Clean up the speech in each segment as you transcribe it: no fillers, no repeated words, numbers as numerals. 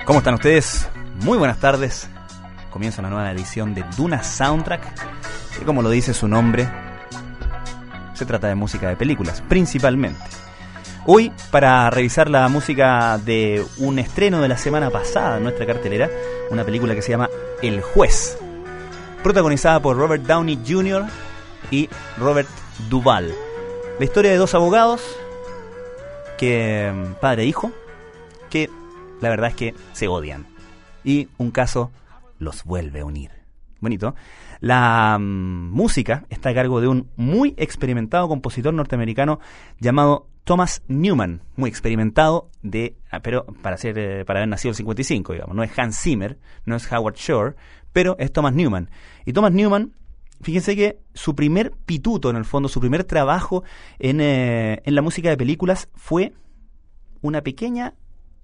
¿Cómo están ustedes? Muy buenas tardes. Comienza una nueva edición de Duna Soundtrack, que como lo dice su nombre, se trata de música de películas, principalmente. Hoy, para revisar la música de un estreno de la semana pasada en nuestra cartelera, una película que se llama El Juez, protagonizada por Robert Downey Jr. y Robert Duvall. La historia de dos abogados, padre e hijo, que la verdad es que se odian. Y un caso los vuelve a unir. Bonito. La música está a cargo de un muy experimentado compositor norteamericano llamado Thomas Newman. Muy experimentado, pero para haber nacido el 55, digamos. No es Hans Zimmer, no es Howard Shore, pero es Thomas Newman. Y Thomas Newman, fíjense que su primer pituto, en el fondo, su primer trabajo en la música de películas fue una pequeña...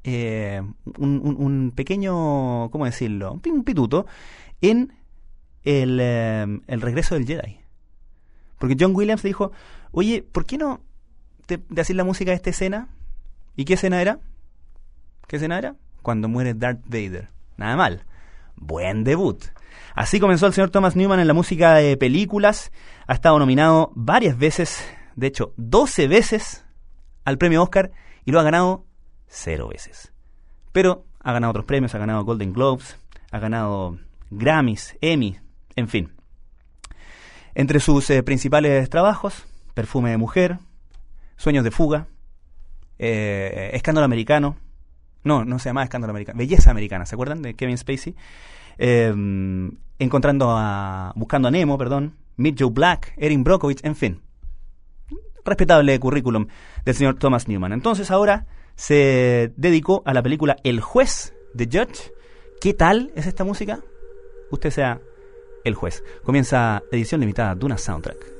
un pequeño, ¿cómo decirlo? Un pituto en el regreso del Jedi. Porque John Williams dijo, oye, ¿por qué no te haces la música de esta escena? ¿Y qué escena era? ¿Qué escena era? Cuando muere Darth Vader. Nada mal. Buen debut. Así comenzó el señor Thomas Newman en la música de películas. Ha estado nominado varias veces, de hecho 12 veces al premio Oscar, y lo ha ganado 0 veces. Pero ha ganado otros premios, ha ganado Golden Globes, ha ganado Grammys, Emmy, en fin. Entre sus principales trabajos, Perfume de mujer, Sueños de fuga, Escándalo americano, no se llamaba Escándalo americano, Belleza americana, ¿se acuerdan de Kevin Spacey? Buscando a Nemo, Meet Joe Black, Erin Brockovich, en fin. Respetable currículum del señor Thomas Newman. Entonces ahora se dedicó a la película El Juez, The Judge. ¿Qué tal es esta música? Usted sea el juez. Comienza edición limitada Duna Soundtrack.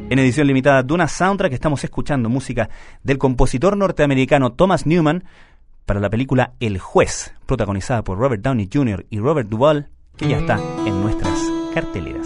En edición limitada Duna Soundtrack estamos escuchando música del compositor norteamericano Thomas Newman para la película El Juez, protagonizada por Robert Downey Jr. y Robert Duvall, que ya está en nuestras carteleras.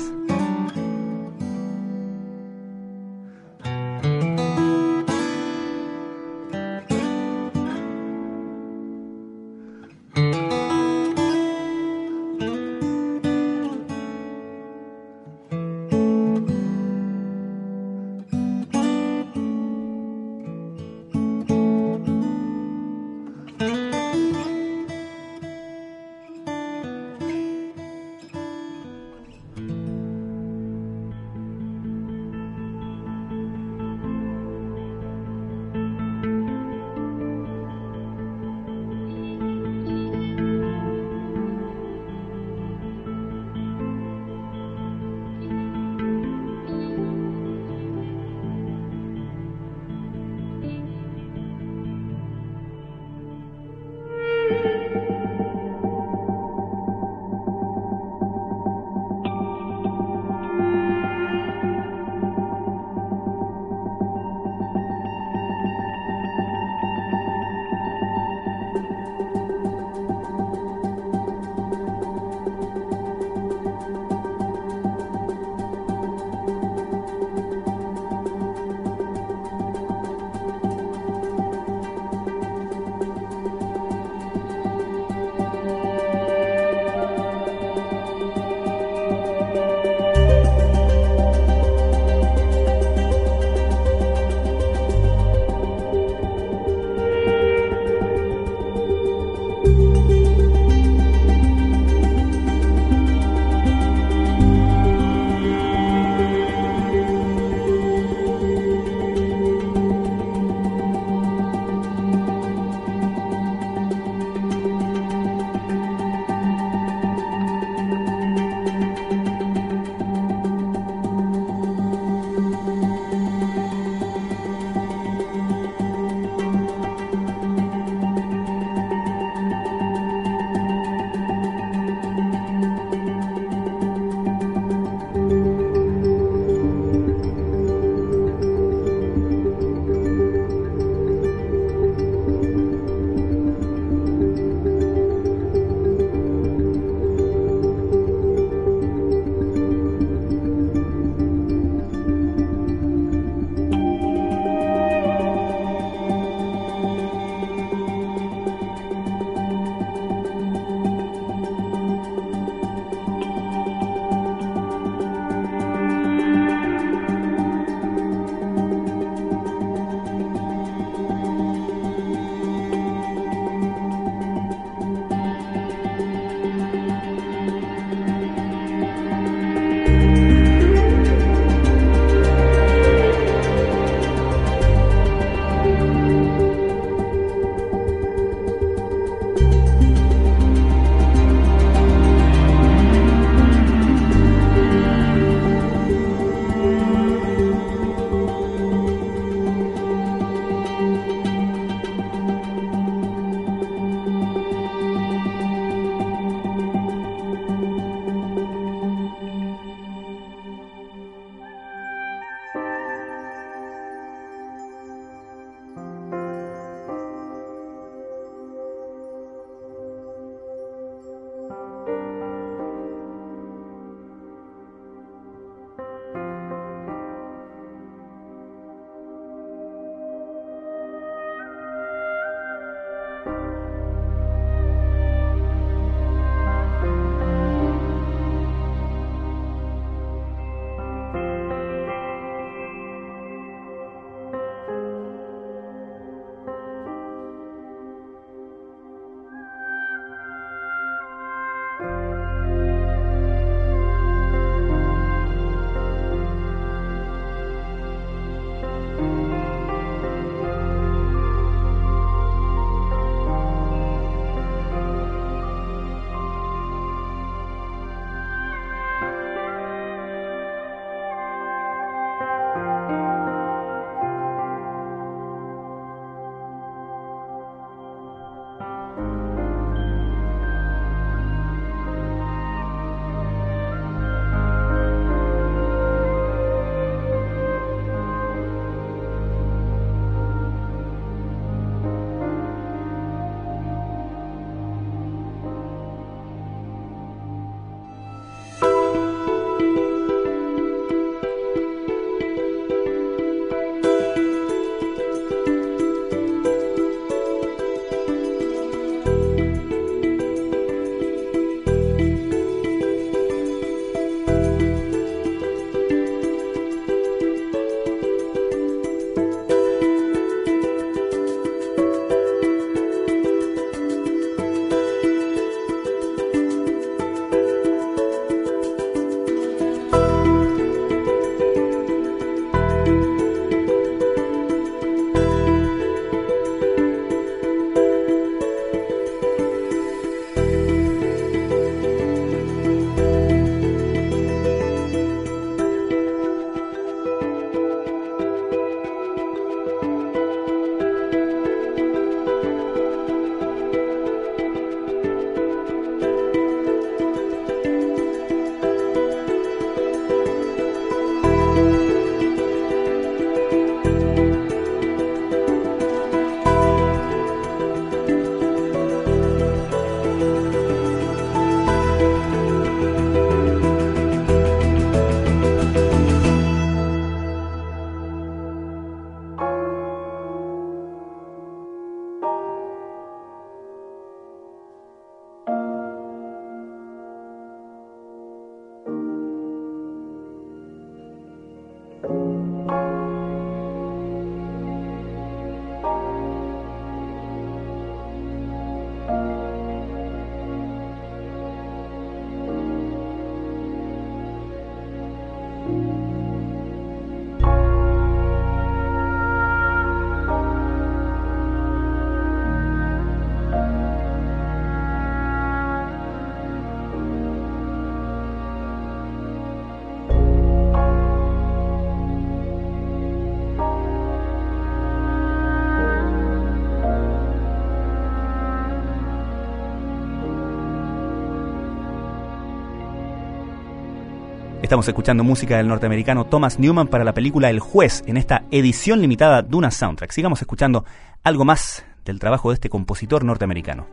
Estamos escuchando música del norteamericano Thomas Newman para la película El Juez, en esta edición limitada Duna Soundtrack. Sigamos escuchando algo más del trabajo de este compositor norteamericano.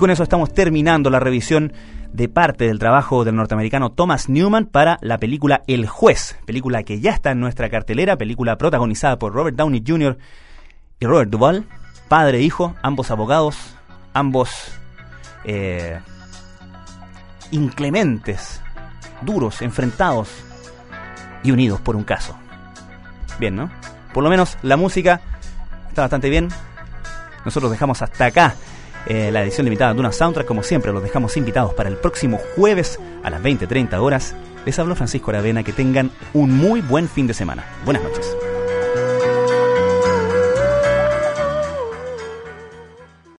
con eso estamos terminando la revisión de parte del trabajo del norteamericano Thomas Newman para la película El Juez, película que ya está en nuestra cartelera, película protagonizada por Robert Downey Jr. y Robert Duvall, padre e hijo, ambos abogados, ambos inclementes, duros, enfrentados y unidos por un caso. Bien, ¿no? Por lo menos la música está bastante bien. Nosotros dejamos hasta acá la edición limitada de Duna Soundtrack. Como siempre, los dejamos invitados para el próximo jueves a las 20:30 horas. Les habló Francisco Aravena. Que tengan un muy buen fin de semana. Buenas noches.